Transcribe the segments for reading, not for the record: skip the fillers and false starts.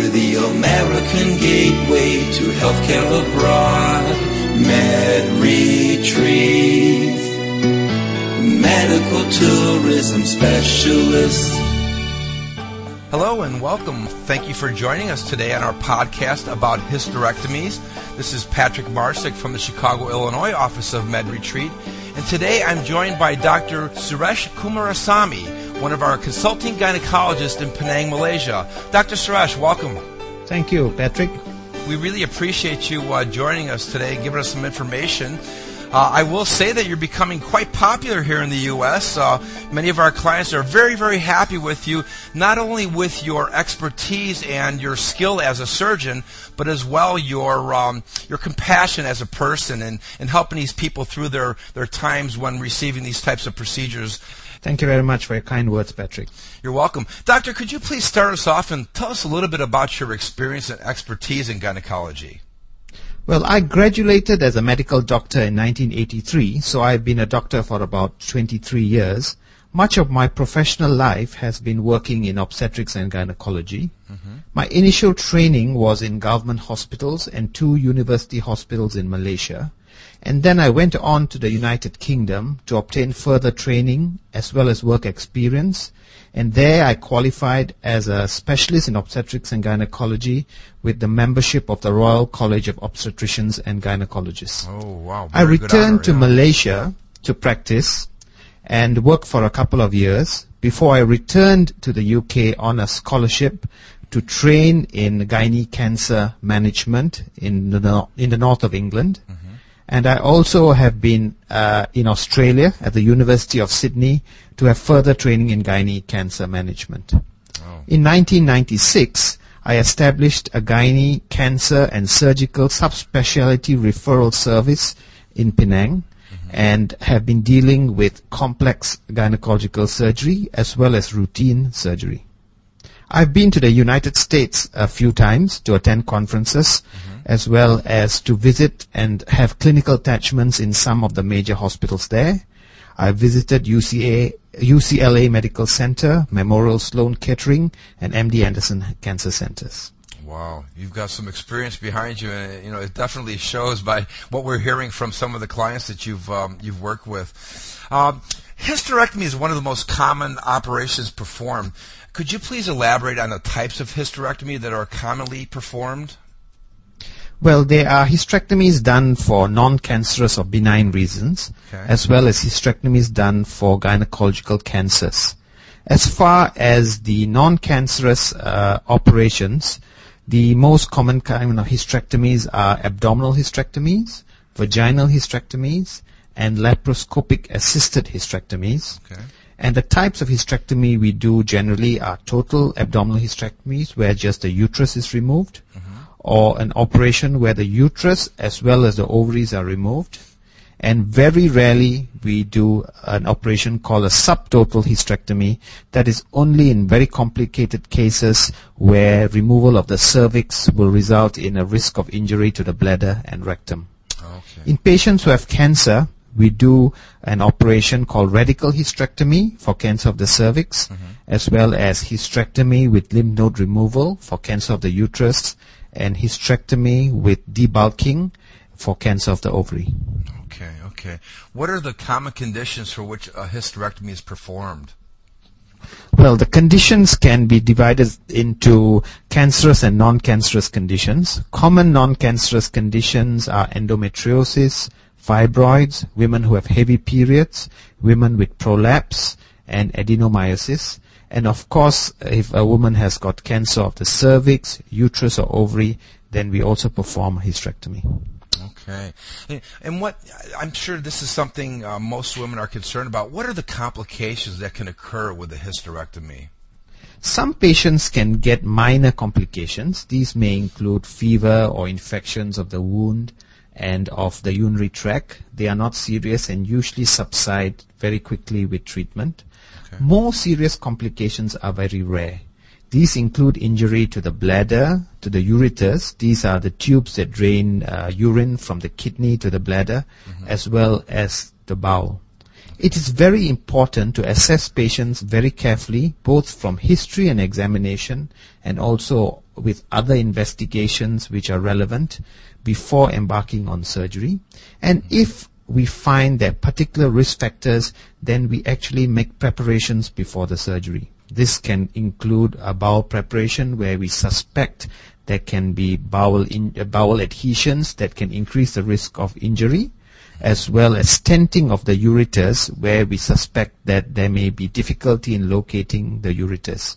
We're the American gateway to healthcare abroad. MedRetrieve, medical tourism specialists. Hello and welcome. Thank you for joining us today on our podcast about hysterectomies. This is Patrick Marsick from the Chicago, Illinois office of MedRetrieve. And today I'm joined by Dr. Suresh Kumarasamy, one of our consulting gynecologists in Penang, Malaysia. Dr. Suresh, welcome. Thank you, Patrick. We really appreciate you joining us today, giving us some information. I will say that you're becoming quite popular here in the U.S. Many of our clients are very, very happy with you, not only with your expertise and your skill as a surgeon, but as well your compassion as a person and helping these people through their times when receiving these types of procedures. Thank you very much for your kind words, Patrick. You're welcome. Doctor, could you please start us off and tell us a little bit about your experience and expertise in gynecology? Well, I graduated as a medical doctor in 1983, so I've been a doctor for about 23 years. Much of my professional life has been working in obstetrics and gynecology. Mm-hmm. My initial training was in government hospitals and 2 university hospitals in Malaysia. And then I went on to the United Kingdom to obtain further training as well as work experience. And there I qualified as a specialist in obstetrics and gynecology with the membership of the Royal College of Obstetricians and Gynecologists. Oh, wow. I returned to Malaysia to practice and work for a couple of years before I returned to the UK on a scholarship to train in gynae cancer management in the north of England. Mm-hmm. And I also have been in Australia at the University of Sydney to have further training in gynae cancer management. Oh. In 1996, I established a gynae cancer and surgical subspecialty referral service in Penang, mm-hmm. and have been dealing with complex gynecological surgery as well as routine surgery. I've been to the United States a few times to attend conferences, mm-hmm. as well as to visit and have clinical attachments in some of the major hospitals there. I visited UCLA Medical Center, Memorial Sloan Kettering, and MD Anderson Cancer Centers. Wow, you've got some experience behind you, and it definitely shows by what we're hearing from some of the clients that you've worked with. Hysterectomy is one of the most common operations performed. Could you please elaborate on the types of hysterectomy that are commonly performed? Well, there are hysterectomies done for non-cancerous or benign reasons, okay. as well as hysterectomies done for gynecological cancers. As far as the non-cancerous operations, the most common kind of hysterectomies are abdominal hysterectomies, vaginal hysterectomies, and laparoscopic assisted hysterectomies. Okay. And the types of hysterectomy we do generally are total abdominal hysterectomies, where just the uterus is removed, mm-hmm. or an operation where the uterus as well as the ovaries are removed. And very rarely we do an operation called a subtotal hysterectomy, that is only in very complicated cases where removal of the cervix will result in a risk of injury to the bladder and rectum. Okay. In patients who have cancer, we do an operation called radical hysterectomy for cancer of the cervix, mm-hmm. as well as hysterectomy with lymph node removal for cancer of the uterus, and hysterectomy with debulking for cancer of the ovary. Okay. What are the common conditions for which a hysterectomy is performed? Well, the conditions can be divided into cancerous and non-cancerous conditions. Common non-cancerous conditions are endometriosis, fibroids, women who have heavy periods, women with prolapse, and adenomyosis. And of course, if a woman has got cancer of the cervix, uterus, or ovary, then we also perform a hysterectomy. Okay. And I'm sure this is something most women are concerned about. What are the complications that can occur with a hysterectomy? Some patients can get minor complications. These may include fever or infections of the wound and of the urinary tract. They are not serious and usually subside very quickly with treatment. Okay. More serious complications are very rare. These include injury to the bladder, to the ureters. These are the tubes that drain urine from the kidney to the bladder, mm-hmm. as well as the bowel. It is very important to assess patients very carefully, both from history and examination, and also with other investigations which are relevant before embarking on surgery. And if we find there are particular risk factors, then we actually make preparations before the surgery. This can include a bowel preparation where we suspect there can be bowel adhesions that can increase the risk of injury, as well as stenting of the ureters where we suspect that there may be difficulty in locating the ureters.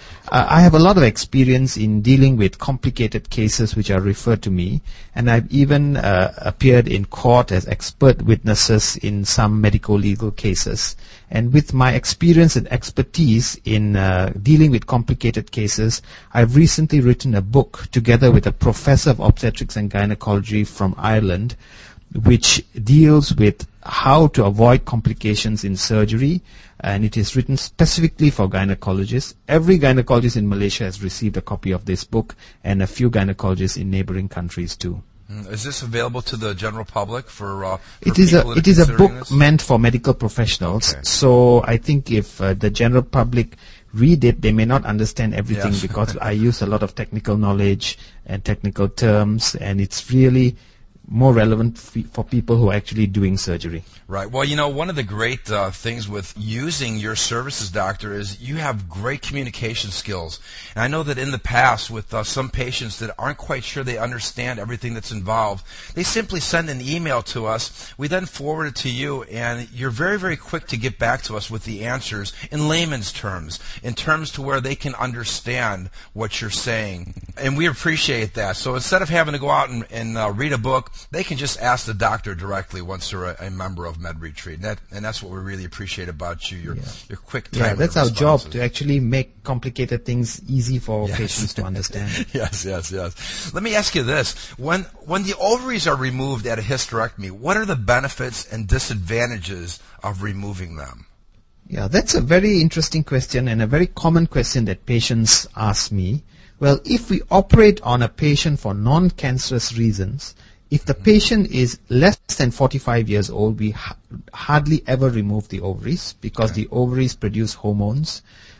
I have a lot of experience in dealing with complicated cases which are referred to me, and I've even appeared in court as expert witnesses in some medico-legal cases. And with my experience and expertise in dealing with complicated cases, I've recently written a book together with a professor of obstetrics and gynecology from Ireland, which deals with how to avoid complications in surgery, and it is written specifically for gynecologists. Every gynecologist in Malaysia has received a copy of this book, and a few gynecologists in neighboring countries too. Is this available to the general public for it is a book meant for medical professionals. Okay. So I think if the general public read it, they may not understand everything because I use a lot of technical knowledge and technical terms, and it's really more relevant for people who are actually doing surgery. Right. Well, you know, one of the great things with using your services, doctor, is you have great communication skills. And I know that in the past with some patients that aren't quite sure they understand everything that's involved, they simply send an email to us. We then forward it to you, and you're very, very quick to get back to us with the answers in layman's terms, in terms to where they can understand what you're saying. And we appreciate that. So instead of having to go out and read a book, they can just ask the doctor directly once they're a member of MedRetreat. And that's what we really appreciate about you, your quick time. Yeah, that's our job, to actually make complicated things easy for patients to understand. Yes. Let me ask you this. When the ovaries are removed at a hysterectomy, what are the benefits and disadvantages of removing them? Yeah, that's a very interesting question and a very common question that patients ask me. Well, if we operate on a patient for non-cancerous reasons, if the patient is less than 45 years old, we hardly ever remove the ovaries because the ovaries produce hormones.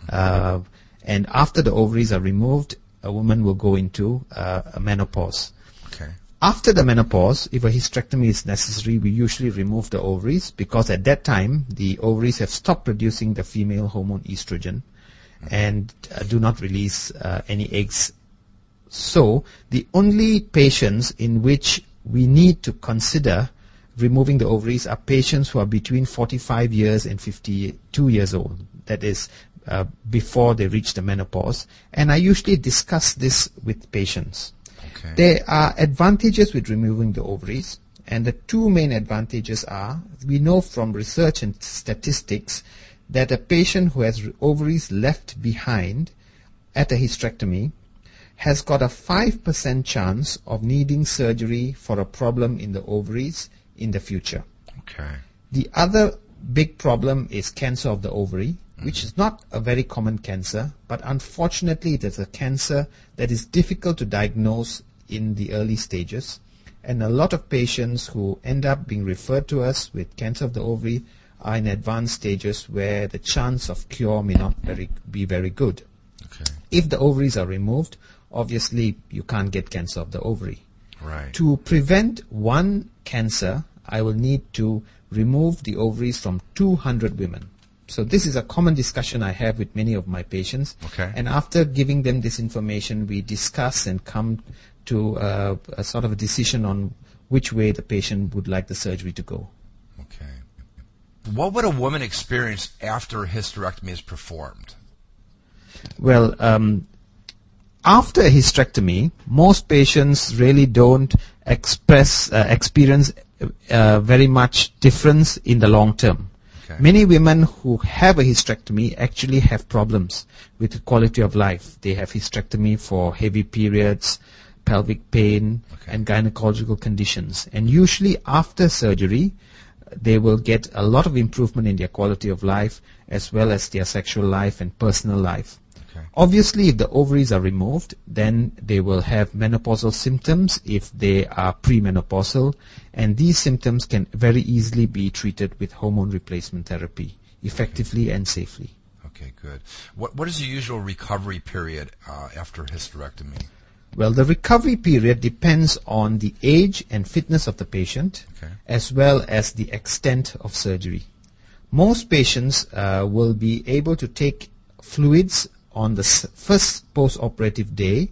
And after the ovaries are removed, a woman will go into a menopause. Okay. After the menopause, if a hysterectomy is necessary, we usually remove the ovaries because at that time, the ovaries have stopped producing the female hormone estrogen and do not release any eggs. So the only patients in which we need to consider removing the ovaries are patients who are between 45 years and 52 years old. That is, before they reach the menopause. And I usually discuss this with patients. Okay. There are advantages with removing the ovaries. And the two main advantages are, we know from research and statistics that a patient who has ovaries left behind at a hysterectomy has got a 5% chance of needing surgery for a problem in the ovaries in the future. Okay. The other big problem is cancer of the ovary, which is not a very common cancer, but unfortunately it is a cancer that is difficult to diagnose in the early stages. And a lot of patients who end up being referred to us with cancer of the ovary are in advanced stages where the chance of cure may not be very good. Okay. If the ovaries are removed, obviously you can't get cancer of the ovary. Right. To prevent one cancer, I will need to remove the ovaries from 200 women. So this is a common discussion I have with many of my patients. Okay. And after giving them this information, we discuss and come to a sort of a decision on which way the patient would like the surgery to go. Okay. What would a woman experience after a hysterectomy is performed? Well, after a hysterectomy, most patients really don't experience very much difference in the long term. Okay. Many women who have a hysterectomy actually have problems with the quality of life. They have hysterectomy for heavy periods, pelvic pain, and gynecological conditions. And usually after surgery, they will get a lot of improvement in their quality of life as well as their sexual life and personal life. Okay. Obviously, if the ovaries are removed, then they will have menopausal symptoms if they are premenopausal, and these symptoms can very easily be treated with hormone replacement therapy effectively and safely. Okay, good. What is the usual recovery period after hysterectomy? Well, the recovery period depends on the age and fitness of the patient, as well as the extent of surgery. Most patients will be able to take fluids on the first post-operative day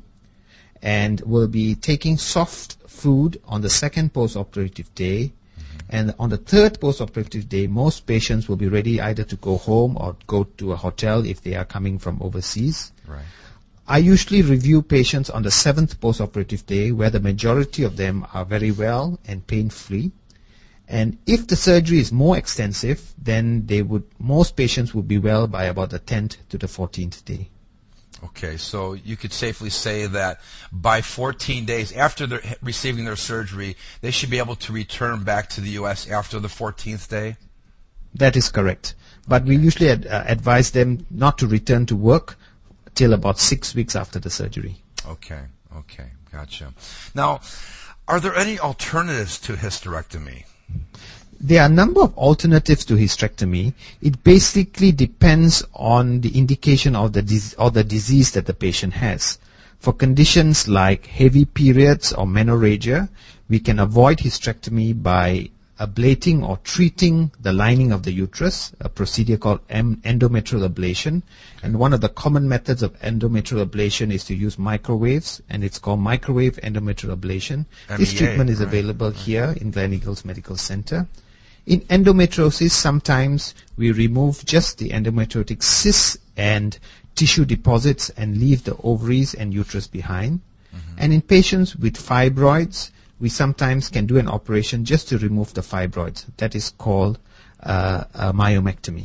and will be taking soft food on the second post-operative day. And on the third post-operative day, most patients will be ready either to go home or go to a hotel if they are coming from overseas. Right. I usually review patients on the seventh post-operative day, where the majority of them are very well and pain-free. And if the surgery is more extensive, then most patients would be well by about the 10th to the 14th day. Okay, so you could safely say that by 14 days after receiving their surgery, they should be able to return back to the U.S. after the 14th day? That is correct. But we usually advise them not to return to work till about 6 weeks after the surgery. Okay, gotcha. Now, are there any alternatives to hysterectomy? There are a number of alternatives to hysterectomy. It basically depends on the indication of the disease that the patient has. For conditions like heavy periods or menorrhagia, we can avoid hysterectomy by ablating or treating the lining of the uterus, a procedure called endometrial ablation. And one of the common methods of endometrial ablation is to use microwaves, and it's called microwave endometrial ablation. MEA, this treatment is available here in Gleneagles Medical Center. In endometriosis, sometimes we remove just the endometriotic cysts and tissue deposits and leave the ovaries and uterus behind. And in patients with fibroids, we sometimes can do an operation just to remove the fibroids. That is called a myomectomy.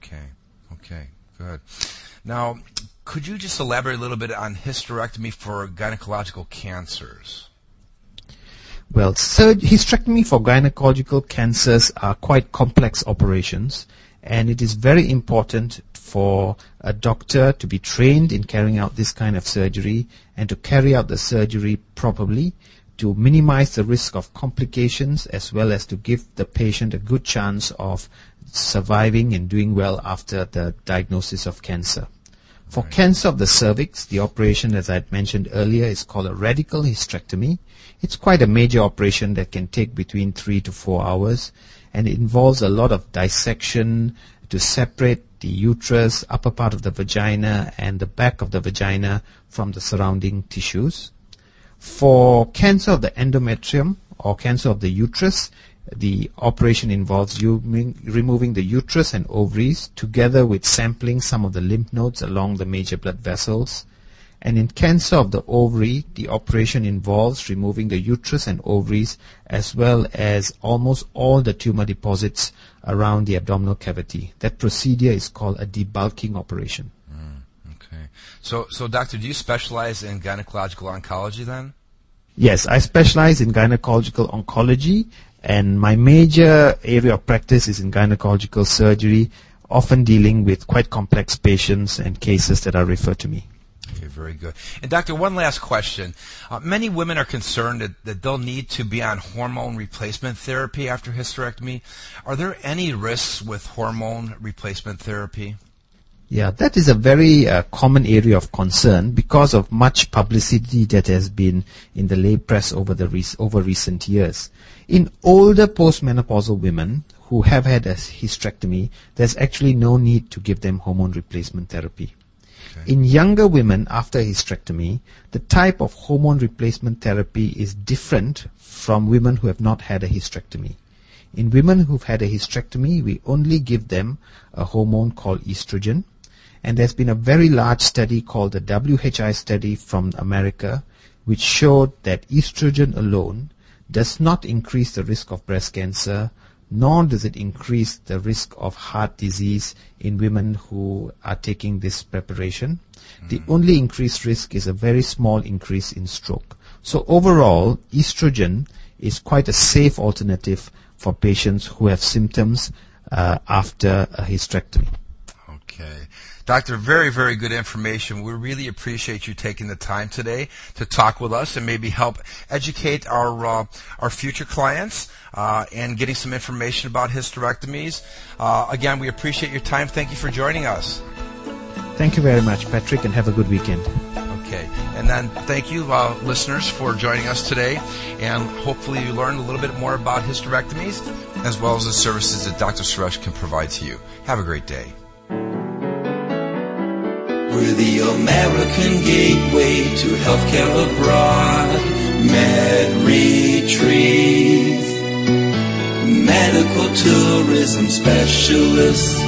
Okay, good. Now, could you just elaborate a little bit on hysterectomy for gynecological cancers? Well, hysterectomy for gynecological cancers are quite complex operations, and it is very important for a doctor to be trained in carrying out this kind of surgery and to carry out the surgery properly to minimize the risk of complications, as well as to give the patient a good chance of surviving and doing well after the diagnosis of cancer. For cancer of the cervix, the operation, as I had mentioned earlier, is called a radical hysterectomy. It's quite a major operation that can take between 3 to 4 hours, and it involves a lot of dissection to separate the uterus, upper part of the vagina, and the back of the vagina from the surrounding tissues. For cancer of the endometrium or cancer of the uterus, the operation involves removing the uterus and ovaries together with sampling some of the lymph nodes along the major blood vessels. And in cancer of the ovary, the operation involves removing the uterus and ovaries, as well as almost all the tumor deposits around the abdominal cavity. That procedure is called a debulking operation. Okay. So doctor, do you specialize in gynecological oncology then? Yes, I specialize in gynecological oncology, and my major area of practice is in gynecological surgery, often dealing with quite complex patients and cases that are referred to me. Okay, very good. And doctor, one last question. Many women are concerned that they'll need to be on hormone replacement therapy after hysterectomy. Are there any risks with hormone replacement therapy? Yeah, that is a very common area of concern because of much publicity that has been in the lay press over recent years. In older postmenopausal women who have had a hysterectomy, there's actually no need to give them hormone replacement therapy. In younger women after hysterectomy, the type of hormone replacement therapy is different from women who have not had a hysterectomy. In women who've had a hysterectomy, we only give them a hormone called estrogen. And there's been a very large study called the WHI study from America, which showed that estrogen alone does not increase the risk of breast cancer, nor does it increase the risk of heart disease in women who are taking this preparation. The only increased risk is a very small increase in stroke. So overall, estrogen is quite a safe alternative for patients who have symptoms after a hysterectomy. Okay. Doctor, very, very good information. We really appreciate you taking the time today to talk with us and maybe help educate our future clients and getting some information about hysterectomies. Again, we appreciate your time. Thank you for joining us. Thank you very much, Patrick, and have a good weekend. Okay. And then thank you, listeners, for joining us today. And hopefully you learned a little bit more about hysterectomies as well as the services that Dr. Suresh can provide to you. Have a great day. We're the American gateway to healthcare abroad. MedRetrieve, medical tourism specialists.